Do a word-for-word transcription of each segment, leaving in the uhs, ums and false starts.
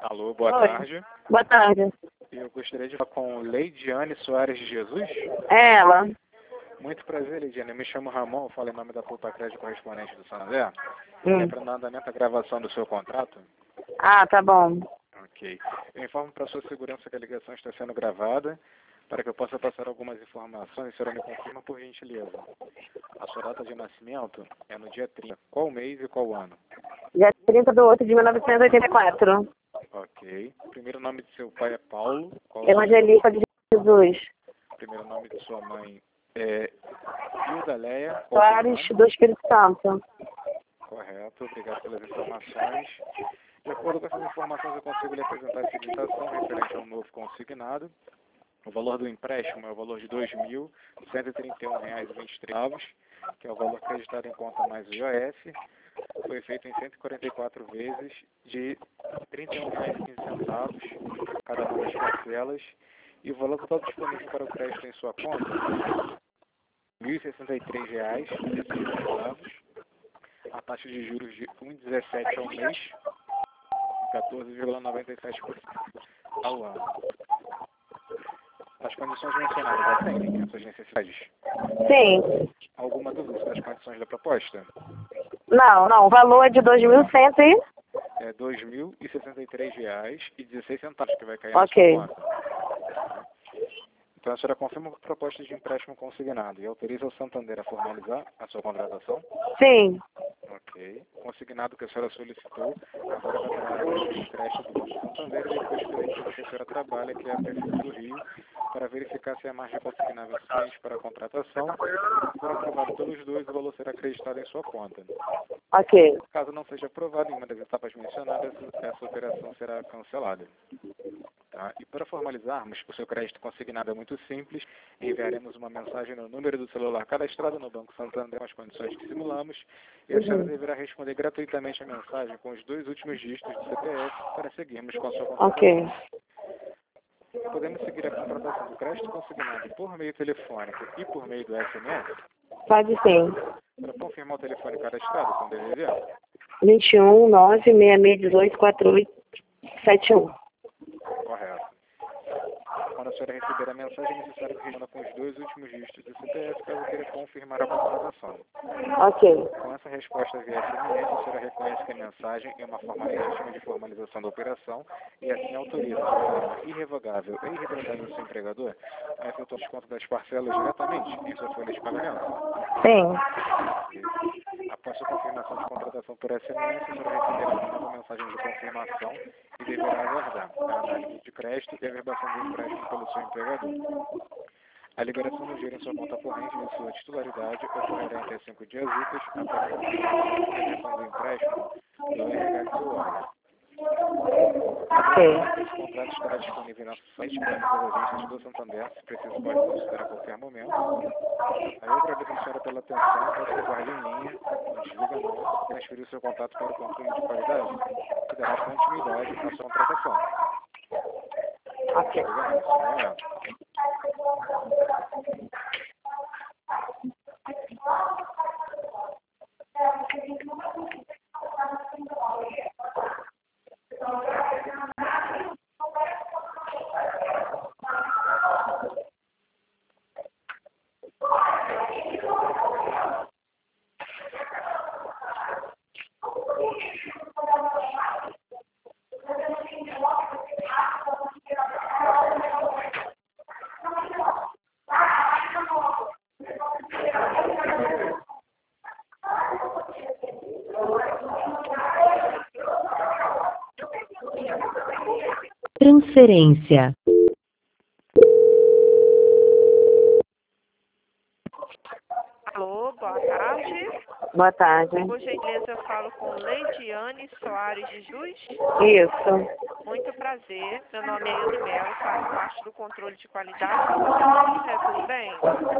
Alô, boa Oi. tarde. Boa tarde. Eu gostaria de falar com Leidiane Soares de Jesus. É ela. Muito prazer, Leidiane. Eu me chamo Ramon, falo em nome da Poupa Crédito correspondente do Santander. Hum. É para dar andamento à gravação do seu contrato. Ah, tá bom. Ok. Eu informo para sua segurança que a ligação está sendo gravada, para que eu possa passar algumas informações. A senhora me confirma, por gentileza. A sua data de nascimento é no dia trinta. Qual mês e qual ano? Dia trinta de oito de mil novecentos e oitenta e quatro. Ok. O primeiro nome de seu pai é Paulo. Qual o Evangelista de Jesus. O primeiro nome de sua mãe é Hilda Leia. Qual o Soares sobrenome? do Espírito Santo. Correto. Obrigado pelas informações. De acordo com essas informações, eu consigo lhe apresentar a seguinte ação referente ao novo consignado. O valor do empréstimo é o valor de dois mil cento e trinta e um reais e vinte e três centavos, que é o valor acreditado em conta mais o I O F. Foi feito em cento e quarenta e quatro vezes de trinta e um reais e quinze centavos, cada uma das parcelas. E o valor total disponível para o crédito em sua conta, mil e sessenta e três reais e dezesseis centavos. A taxa de juros de um vírgula dezessete ao mês, quatorze vírgula noventa e sete por cento ao ano. As condições mencionadas atendem às suas necessidades? Sim. Alguma dúvida sobre as condições da proposta? Não, não. O valor é de dois mil e cem e... É dois mil e sessenta e três reais e dezesseis centavos que vai cair Ok. na sua conta. Então a senhora confirma a proposta de empréstimo consignado e autoriza o Santander a formalizar a sua contratação? Sim. Ok. Consignado que a senhora solicitou, agora vai para a área de crédito do Banco Santander e depois pela empresa que a senhora trabalha, que é a Perfil do Rio, para verificar se a margem consignável é suficiente para a contratação. Se for aprovado pelos dois, o valor será acreditado em sua conta. Ok. Caso não seja aprovado em uma das etapas mencionadas, essa operação será cancelada. Tá? E para formalizarmos, o seu crédito consignado é muito simples. Enviaremos uma mensagem no número do celular cadastrado no Banco Santander com as condições que simulamos e a senhora deverá responder gratuitamente a mensagem com os dois últimos dígitos do C P F para seguirmos com a sua contratação. Ok. Podemos seguir a contratação do crédito consignado por meio telefônico e por meio do S M S? Pode sim. Para confirmar o telefone cadastrado com D D D? vinte e um, nove, seis seis um oito, quatro oito sete um. Correto. Quando a senhora receber a mensagem, é necessário que responda com os dois últimos dígitos do C P F caso queira confirmar a contratação. Ok. Com essa resposta via S M S, a senhora reconhece que a mensagem é uma forma legítima de formalização da operação e assim autoriza, de forma irrevogável e irrevogável ao seu empregador, a efetuar o desconto das parcelas diretamente em sua folha de pagamento. Sim. Após a confirmação de contratação por S M S, a senhora receberá uma nova mensagem de confirmação e deverá aguardar a análise de crédito e a verbação do empréstimo pelo seu empregador. A liberação do dinheiro em sua conta corrente de sua titularidade ocorrerá em até cinco dias úteis após a confirmação e emissão do empréstimo pelo R H de seu órgão. Ok. Esse contrato estará disponível em nosso site para todas as agências do Santander, se preciso pode consultar a qualquer momento. Aí eu agradeço a senhora pela atenção, peço que aguarde em linha, não desliga não, transferir o seu contato para o controle de qualidade, que dará continuidade à sua contratação. Ok. Desliga não, só um momento. Transferência. Alô, boa tarde. Boa tarde. Por gentileza, eu falo com Leidiane Soares de Jesus. Isso. Muito prazer. Meu nome é Ilde Melo, faço parte do controle de qualidade do Santander. Tudo bem?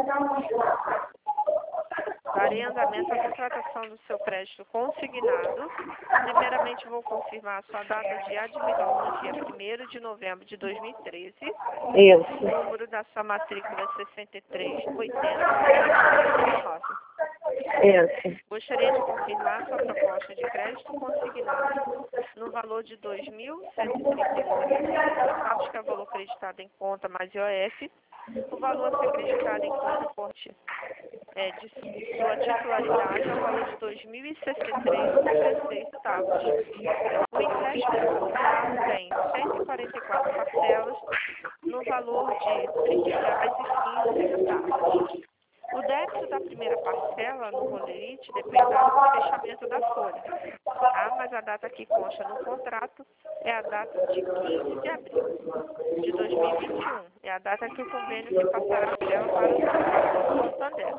Darei andamento à contratação do seu crédito consignado. Primeiramente, vou confirmar a sua data de admissão no dia primeiro de novembro de dois mil e treze. Isso. O número da sua matrícula é sessenta e três oitenta nove. Isso. Gostaria de confirmar sua proposta de crédito consignado no valor de dois mil cento e trinta e um vírgula vinte e cinco centavos, que é o valor acreditado em conta mais I O F. O valor a ser acreditado em conta corte é, de sua titularidade é o valor de dois mil e sessenta e três vírgula trinta e seis centavos. O empréstimo consignado tem cento e quarenta e quatro parcelas no valor de trinta reais e quinze centavos. O débito da primeira parcela no Rolerite dependerá do fechamento da folha. Ah, mas a data que consta no contrato é a data de quinze de abril de dois mil e vinte e um. É a data que o convênio repassará a parcela para o Santander.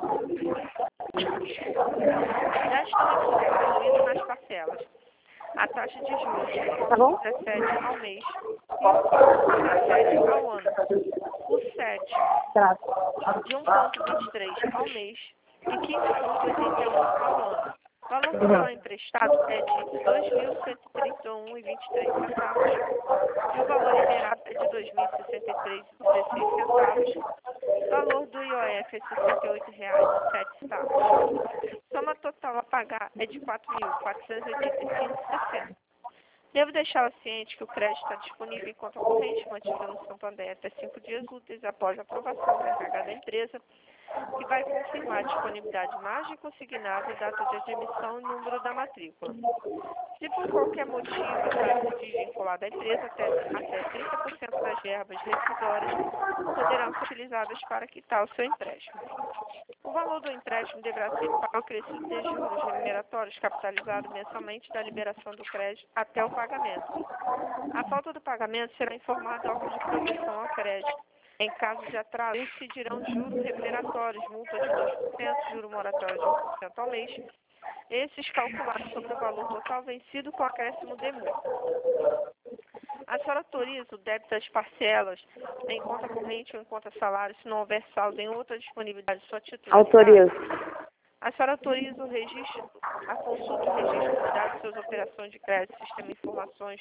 Já estão incluídos nas parcelas a taxa de juros de um Tá bom? vírgula dezessete ao mês e um vírgula dezessete ao ano. O sete de um vírgula vinte e três ao mês e quinze vírgula oitenta e um ao ano. O valor total emprestado é de dois mil cento e trinta e um vírgula vinte e três centavos e o valor liberado é de dois mil e sessenta e três vírgula dezesseis centavos. O valor do I O F é sessenta e oito reais e sete centavos. Soma total a pagar é de quatro mil quatrocentos e oitenta e cinco reais e sessenta centavos. Devo deixá-la ciente que o crédito está disponível em conta corrente mantida no Santander até cinco dias úteis após a aprovação do R H da empresa, que vai confirmar a disponibilidade de margem consignada, data de admissão e número da matrícula. Se por qualquer motivo essa se desvincular da empresa, até, até trinta por cento das verbas rescisórias poderão ser utilizadas para quitar o seu empréstimo. O valor do empréstimo deverá ser para o crescido de juros remuneratórios capitalizado mensalmente da liberação do crédito até o pagamento. A falta do pagamento será informada ao órgão de proteção ao crédito. Em caso de atraso, incidirão juros remuneratórios, multa de dois por cento, juro moratório de um por cento ao mês. Esses calculados sobre o valor total vencido com acréscimo de multa. A senhora autoriza o débito das parcelas em conta corrente ou em conta salário se não houver saldo em outra disponibilidade de sua titularidade? Autorizo. A senhora autoriza o registro, a consulta do registro de dados de suas operações de crédito, sistema de informações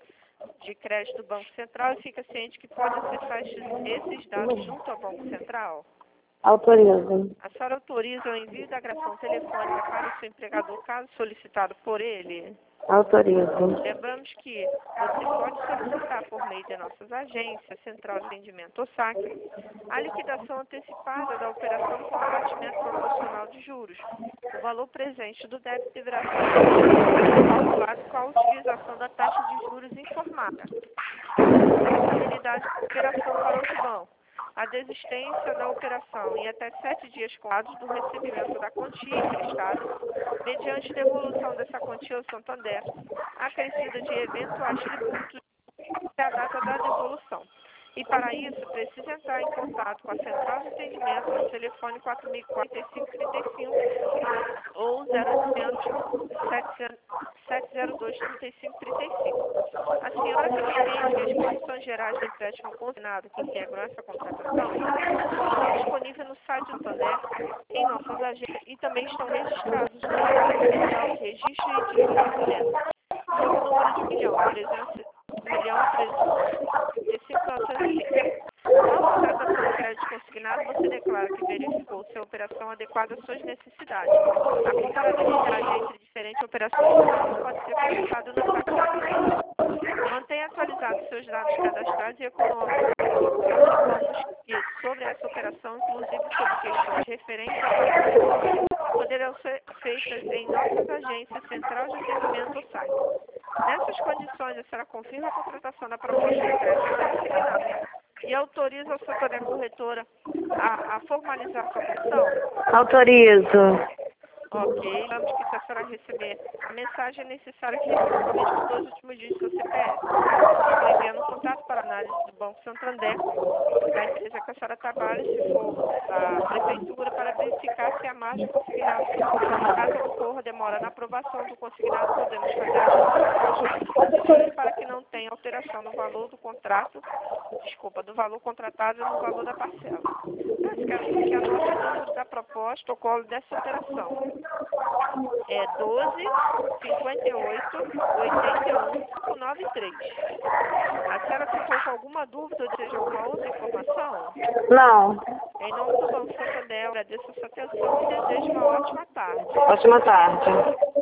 de crédito do Banco Central e fica ciente que pode acessar esses, esses dados junto ao Banco Central? Autorizo. A senhora autoriza o envio da gravação telefônica para o seu empregador, caso solicitado por ele? Autorizo. Lembramos que você pode solicitar por meio de nossas agências, Central de Atendimento ou saque, a liquidação antecipada da operação com abatimento proporcional de juros. O valor presente do débito deverá ser calculado com a utilização da taxa de juros informada. Responsabilidade da operação para o banco. A desistência da operação e até sete dias contados do recebimento da quantia emprestada, mediante devolução dessa quantia ao Santander, acrescida de eventuais tributos até a data da devolução. E para isso, precisa entrar em contato com a Central de Atendimento no telefone quatro mil quarenta e cinco trinta e cinco ou zero oitocentos, sete zero dois, trinta e cinco trinta e cinco. A senhora que entende que as condições gerais do empréstimo consignado que integram essa contratação estão disponíveis no site do Santander, em nossas agências e também estão registrados no Central de Registro e Título de Documento, sob o número de milhão, trezentos, milhão, ao contratar do crédito consignado, você declara que verificou se a operação adequada às suas necessidades. A comparabilidade entre diferentes operações pode ser colocada no site da empresa. Mantenha atualizados seus dados cadastrais e econômicos. Comunicamos que sobre essa operação, inclusive sobre questões referentes à operação, poderão ser feitas em nossas agências, Central de Atendimento ou site. Nessas condições, a senhora confirma a contratação da proposta de crédito consignado e autoriza a Santander Corretora a, a formalizar a sua operação? Autorizo. Ok, lembramos que se a senhora receber a mensagem, é necessário que receba os dois últimos dígitos do seu C P F. Estou enviando um contato para análise do Banco Santander, da empresa que a senhora trabalha, se for da prefeitura, para verificar se a margem consignada. Caso ocorra demora na aprovação do consignado, podemos fazer ajustes para que não tenha alteração no valor do contrato, desculpa, do valor contratado e no valor da parcela. Nós queremos que anote o número da proposta, o colo dessa operação. É doze, cinquenta e oito, oitenta e um, noventa e três. A senhora ficou com alguma dúvida ou deseja alguma outra informação? Não. Em nome do Banco Santander, agradeço a sua atenção e desejo uma ótima tarde. Ótima tarde.